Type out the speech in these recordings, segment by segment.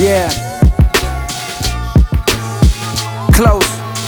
Yeah. Close.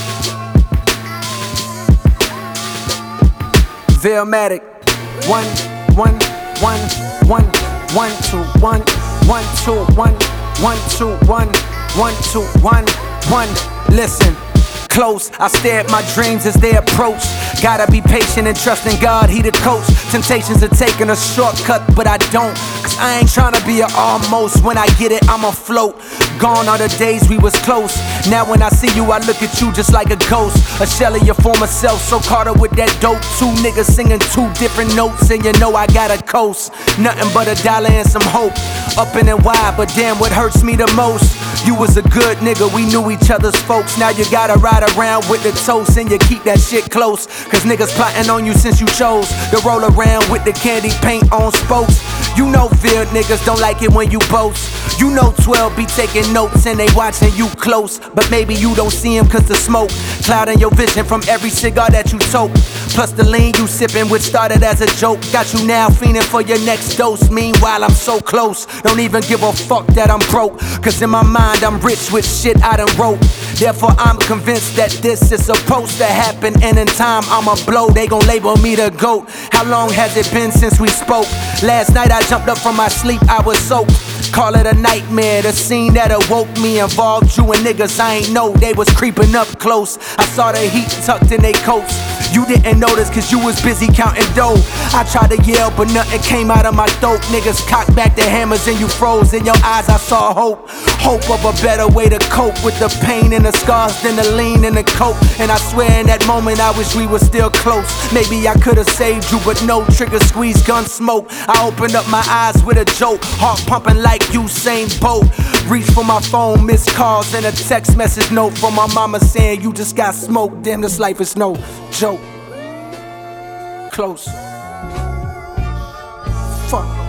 Veilmatic. 1, 1, 1, 1, 1, 2, 1, 1, 2, 1, 1, 2, 1, 1, 2, 1, 1. Listen. Close, I stare at my dreams as they approach. Gotta be patient and trust in God, He the coach. Temptations are taking a shortcut, but I don't. Cause I ain't tryna be a almost. When I get it, I'm afloat. Gone are the days we was close. Now when I see you, I look at you just like a ghost. A shell of your former self, so caught up with that dope. Two niggas singing two different notes, and you know I gotta coast. Nothing but a dollar and some hope. Up and wide, but damn, what hurts me the most? You was a good nigga, we knew each other's folks. Now you gotta ride around with the toast, and you keep that shit close. Cause niggas plotting on you since you chose to roll around with the candy paint on spokes. You know Ville niggas don't like it when you boast. You know 12 be taking notes and they watching you close. But maybe you don't see him cause the smoke clouding your vision from every cigar that you toke. Plus the lean you sipping, which started as a joke, got you now fiending for your next dose. Meanwhile I'm so close, don't even give a fuck that I'm broke. Cause in my mind I'm rich with shit I done wrote. Therefore I'm convinced that this is supposed to happen, and in time I'ma blow. They gon' label me the GOAT. How long has it been since we spoke? Last night I jumped up from my sleep, I was soaked. Call it a nightmare, the scene that awoke me involved you and niggas I ain't know they was creeping up close. I saw the heat tucked in they coats. You didn't notice cause you was busy counting dough. I tried to yell but nothing came out of my throat. Niggas cocked back their hammers and you froze. In your eyes I saw hope. Hope of a better way to cope with the pain and the scars than the lean and the coke. And I swear in that moment I wish we were still close. Maybe I could've saved you but no, trigger squeeze, gun smoke. I opened up my eyes with a joke, heart pumping like Usain Bolt. Reach for my phone, missed calls and a text message note from my mama saying you just got smoked. Damn, this life is no joke. Close. Fuck.